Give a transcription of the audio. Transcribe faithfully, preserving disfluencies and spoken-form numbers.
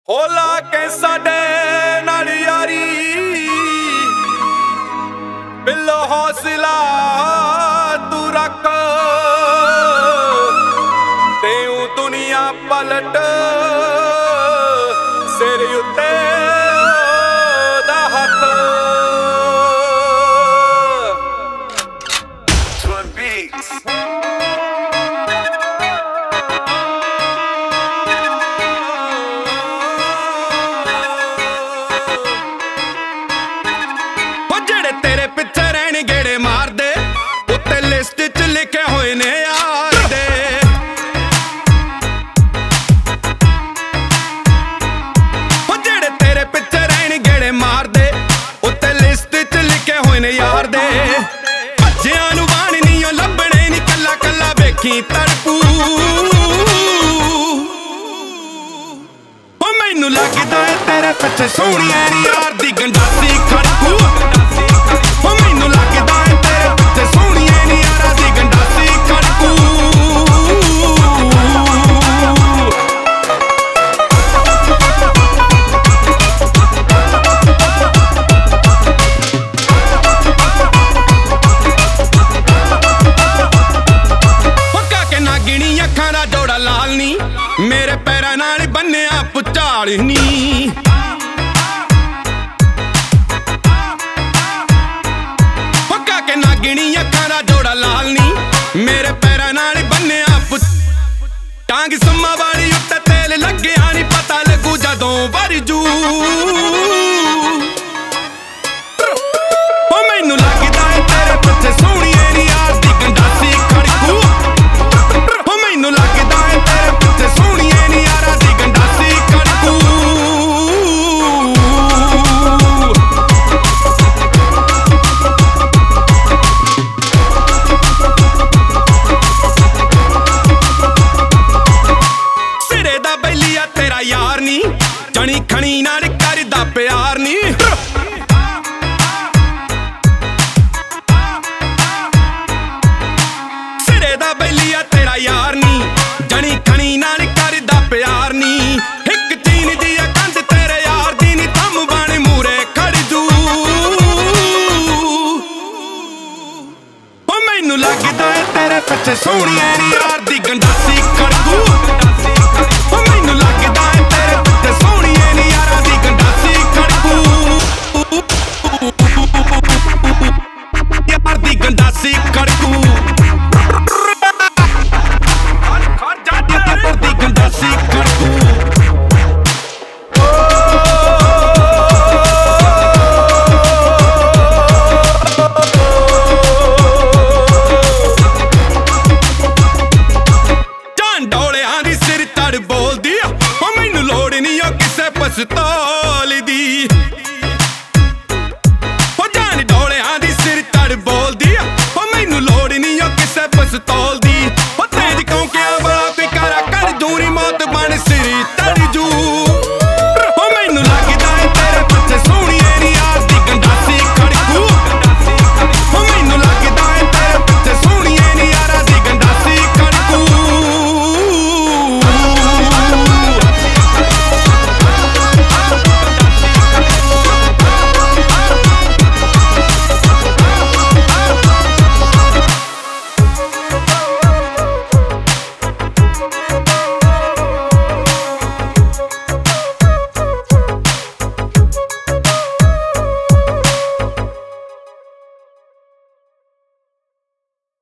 होला के साडे नाल यारी बिल्लो हौसला तू रख तेऊ दुनिया पलट सिर उत्ते दा हथ Twin Beats तेरे पिछे रहने गेड़े मार दे उत्ते लिस्ट च लिखे हुए ने यार दे जेड़े तेरे पिछे रहने गेड़े मार दे उत्ते लिस्ट च लिखे हुए ने यार दे भज्जियां नूं वाण नी लभणे नी कल्ला कल्ला वेखी तड़पू ओ मैनू लगदा है तेरे पिछे सोहणिया नी यार दी गंडासी खड़कू मेरे पैरां नाल बन्निया भुचाल नी पक्का के नागिनी अखां दा जोड़ा लाल नी मेरे पैरां नाल बन्निया टांग सम्मा वाली उत्ते तेल लग्गिया नी पता लगू जदों वरजू ओ मैनू लगदा है तेरे पिछे सोहणिए नी यार दी गंडासी खड़कू ओ मैनू लगदा है तेरे पिछे सोहणिए नी यार दी गंडासी खड़कू सिरे दा बैलिया तेरा यार नी जनी खणी नाल करदा प्यार नी सिरे दा बैलिया तेरा यार नी जनी खणी नाल करदा प्यार नी हिक चीन दी कंध तेरे यार दी नी थम बण मूरे खड़ जू ओ मैनू लगदा है तेरे पिछे सोहणिए नी यार दी गंडासी खड़कू ओ मैनू लगदा है तेरे पिछे सोहणिए नी यार दी गंडासी खड़कू यार दी गंडासी खड़कू बोलदी ओ मैनू लोड़ नहीं ओ किसे पस्तौल दी